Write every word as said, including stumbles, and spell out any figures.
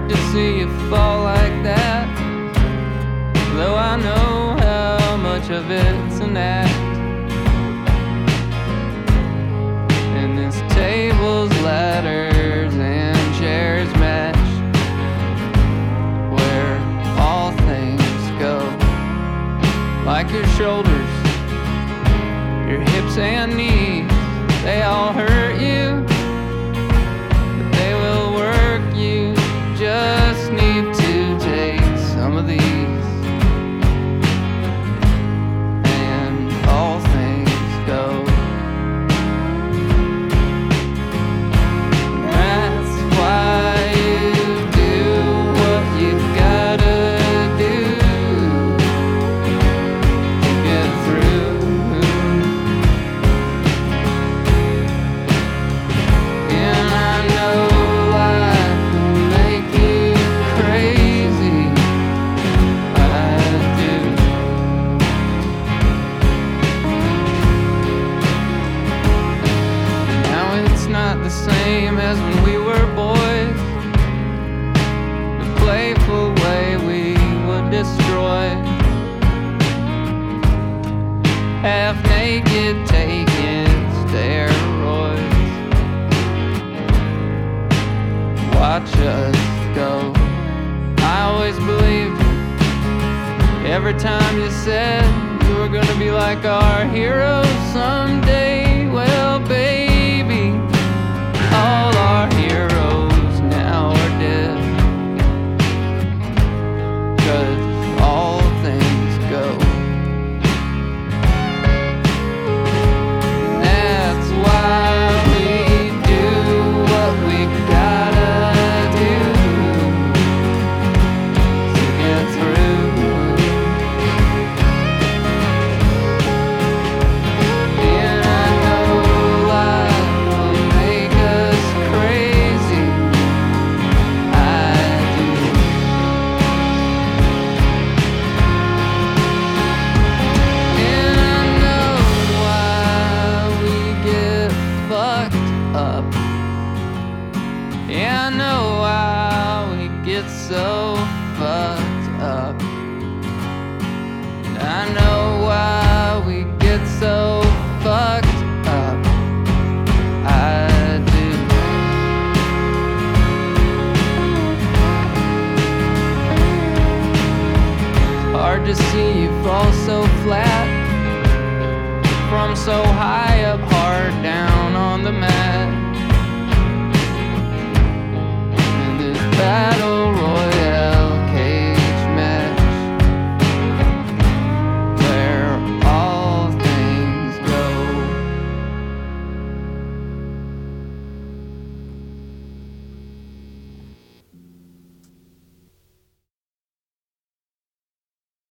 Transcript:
hard to see you fall like that, though I know how much of it's an act. And this table's ladders and chairs match where all things go. Like your shoulders, your hips and knees, they all hurt you, but they will work you. Just need to take some of these, and all things go. That's why you do what you gotta do to get through. And I know life will make you crazy. I do. Now it's not the same as when we were boys, the playful way we would destroy, half naked taking steroids. Watch us go. I always believed every time you said you were gonna be like our heroes someday. Well, baby, all our heroes now are dead, 'cause all things go. That's why we do what we gotta do to get through. And I know life will make us crazy. I do. And I know why we get fucked up. Yeah, I know why we get so fucked up. And I know why we get so fucked up. I do. It's hard to see you fall so flat, from so high up, hard down on the mat. And this battle